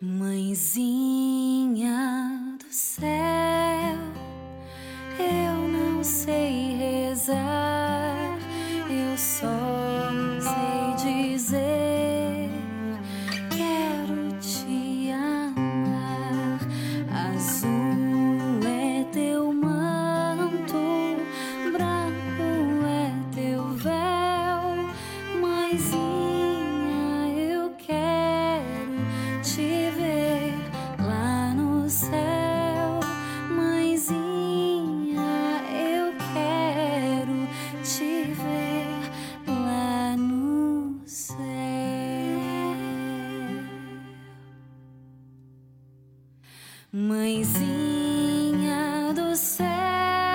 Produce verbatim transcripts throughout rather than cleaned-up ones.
Mãezinha do céu, eu não sei rezar, eu só sei dizer: quero te amar. Azul é teu manto, branco é teu véu, mãezinha, eu quero te ver lá no céu. Mãezinha, eu quero te ver lá no céu. Mãezinha do céu,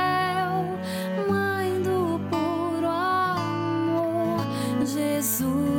mãe do puro amor, Jesus